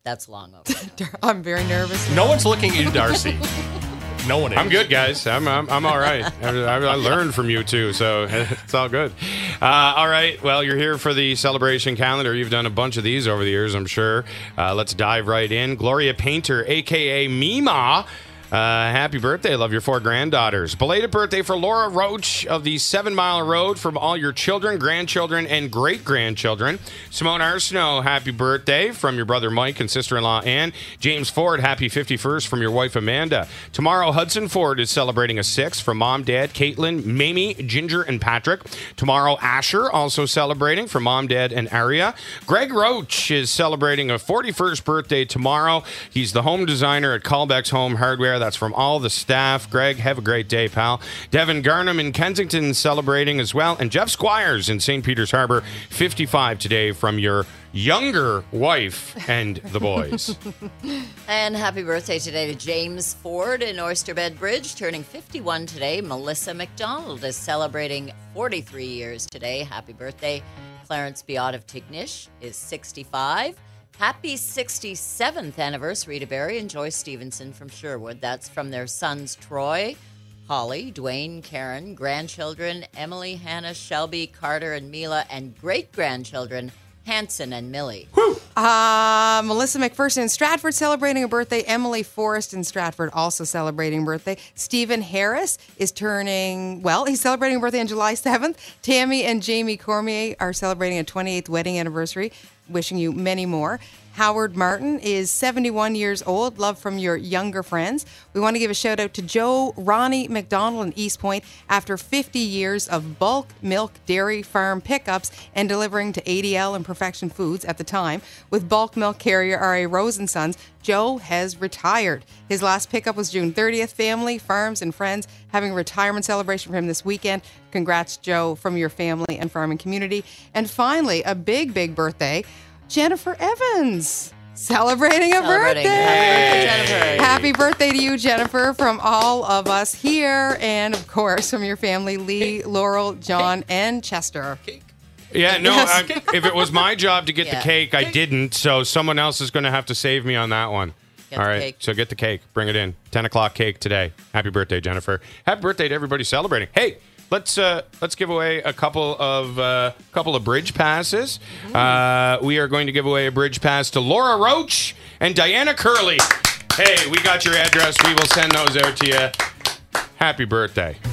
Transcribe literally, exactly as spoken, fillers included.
That's long over. I'm very nervous. No one's looking at you, Darcy. No one is. I'm good, guys. I'm I'm, I'm all right. I, I learned from you, too, so it's all good. Uh, all right. Well, you're here for the celebration calendar. You've done a bunch of these over the years, I'm sure. Uh, let's dive right in. Gloria Painter, a k a. Mima. Uh, happy birthday. Love your four granddaughters. Belated birthday for Laura Roach of the Seven Mile Road from all your children, grandchildren, and great-grandchildren. Simone Arsenault, happy birthday from your brother Mike and sister-in-law Ann. James Ford, happy fifty-first from your wife Amanda. Tomorrow, Hudson Ford is celebrating a six from mom, dad, Caitlin, Mamie, Ginger, and Patrick. Tomorrow, Asher also celebrating from mom, dad, and Aria. Greg Roach is celebrating a forty-first birthday tomorrow. He's the home designer at Callbeck's Home Hardware. That's from all the staff. Greg, have a great day, pal. Devin Garnham in Kensington celebrating as well. And Jeff Squires in Saint Peter's Harbor, fifty-five today from your younger wife and the boys. And happy birthday today to James Ford in Oysterbed Bridge, turning fifty-one today. Melissa McDonald is celebrating forty-three years today. Happy birthday. Clarence Biot of Tignish is sixty-five. Happy sixty-seventh anniversary to Barry and Joyce Stevenson from Sherwood. That's from their sons Troy, Holly, Dwayne, Karen, grandchildren Emily, Hannah, Shelby, Carter, and Mila, and great-grandchildren Hanson and Millie. Uh, Melissa McPherson in Stratford celebrating a birthday. Emily Forrest in Stratford also celebrating a birthday. Stephen Harris is turning, well, he's celebrating a birthday on July seventh. Tammy and Jamie Cormier are celebrating a twenty-eighth wedding anniversary. Wishing you many more. Howard Martin is seventy-one years old. Love from your younger friends. We want to give a shout out to Joe Ronnie McDonald in East Point after fifty years of bulk milk dairy farm pickups and delivering to A D L and Perfection Foods at the time. With bulk milk carrier R A Rose and Sons, Joe has retired. His last pickup was June thirtieth. Family, farms, and friends having a retirement celebration for him this weekend. Congrats, Joe, from your family and farming community. And finally, a big, big birthday. Jennifer Evans celebrating a Celebrating. birthday. Happy birthday, Jennifer. Happy birthday to you, Jennifer, from all of us here. And, of course, from your family, Lee, Laurel, John, and Chester. Yeah, no, Yes. I, if it was my job to get Yeah. the cake, I didn't, so someone else is going to have to save me on that one. Get All the right, cake. so get the cake. Bring it in. ten o'clock cake today. Happy birthday, Jennifer. Happy birthday to everybody celebrating. Hey, let's uh, let's give away a couple of uh, couple of bridge passes. Uh, we are going to give away a bridge pass to Laura Roach and Diana Curley. Hey, we got your address. We will send those out to you. Happy birthday.